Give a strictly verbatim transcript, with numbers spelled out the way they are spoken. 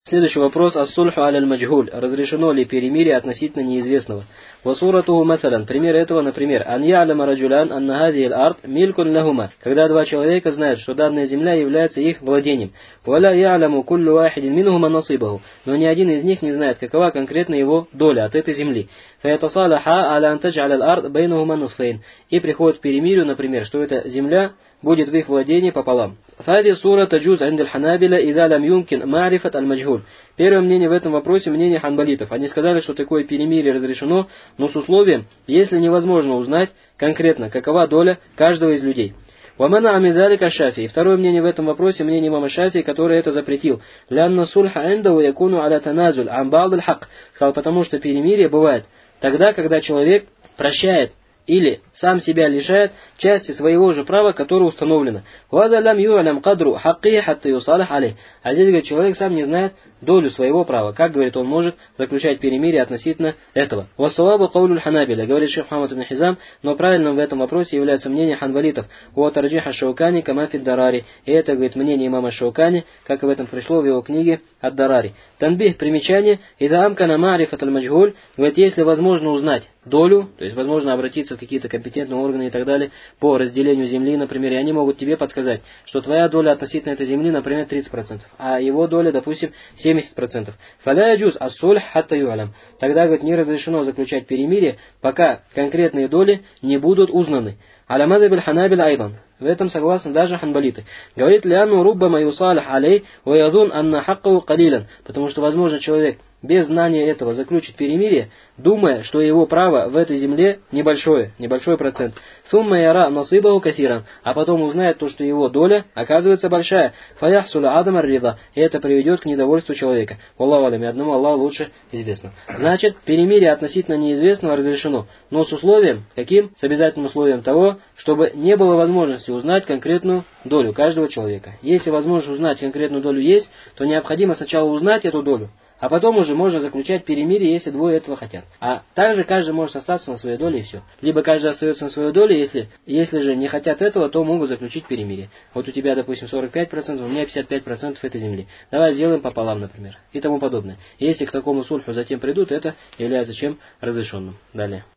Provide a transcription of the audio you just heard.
Следующий вопрос. Ас-сульху аль-маджхуль. Разрешено ли перемирие относительно неизвестного? Васуратуху масалян. Пример этого, например, ан я'ляма раджулян анна хазихи аль-ард милькун лахума. Когда два человека знают, что данная земля является их владением. Валя я'ляму куллю вахидин минхума насибаху. Но ни один из них не знает, какова конкретно его доля от этой земли. Фаятасалаха аля ан тадж'аля аль-ард байнахума насфайн. И приходит к перемирию, например, что эта земля будет в их владении пополам. Фади сура таджуз андаль ханабиля иза лам юмкин ма'рифат аль-маджхуль. Первое мнение в этом вопросе мнение ханбалитов. Они сказали, что такое перемирие разрешено, но с условием, если невозможно узнать конкретно, какова доля каждого из людей. Вамана амидалика Шафии. Второе мнение в этом вопросе мнение имама Шафии, который это запретил. Лянна сульха индаху якуну аля таназуль ан ба'д аль-хак. Сказал, потому что перемирие бывает тогда, когда человек прощает или сам себя лишает части своего же права, которое установлено. А здесь, говорит, человек сам не знает долю своего права. Как, говорит, он может заключать перемирие относительно этого. Вассавабу каулю ханабиля, говорит шейх Мухаммад ибн Хизам, но правильным в этом вопросе является мнение ханбалитов. Уа тарджиха Шаукани кама фид дарари. И это, говорит, мнение имама Шаукани, как и в этом пришло в его книге Ад-Дарари. Танбих, примечание, ида амкана ма'рифат аль-маджхуль, говорит, если возможно узнать долю, то есть возможно обратиться в какие-то компетентные органы и так далее, по разделению земли, например, и они могут тебе подсказать, что твоя доля относительно этой земли, например, тридцать процентов, а его доля, допустим, семьдесят процентов. Фаля яджуз ас-сульх хатта ю'алям. Тогда, говорит, не разрешено заключать перемирие, пока конкретные доли не будут узнаны. Аля мазхаб аль-ханабиль айдан. В этом согласны даже ханбалиты. Говорит, ляну руббама юсалих алей ва язун анна хаккау калилян. Потому что, возможно, человек без знания этого заключит перемирие, думая, что его право в этой земле небольшое, небольшой процент. Сумма яра насибаху кафиран. А потом узнает то, что его доля оказывается большая. Фаяхсуля адам ар-рида. И это приведет к недовольству человека. Аллаху алям, одному Аллаху лучше известно. Значит, перемирие относительно неизвестного разрешено. Но с условием, каким? С обязательным условием того, чтобы не было возможности узнать конкретную долю каждого человека. Если возможность узнать конкретную долю есть, то необходимо сначала узнать эту долю, а потом уже можно заключать перемирие, если двое этого хотят. А также каждый может остаться на своей доле и все. Либо каждый остается на своей доле, если, если же не хотят этого, то могут заключить перемирие. Вот у тебя, допустим, сорок пять процентов, у меня пятьдесят пять процентов этой земли. Давай сделаем пополам, например. И тому подобное. Если к такому сульху затем придут, это является чем? Разрешенным. Далее.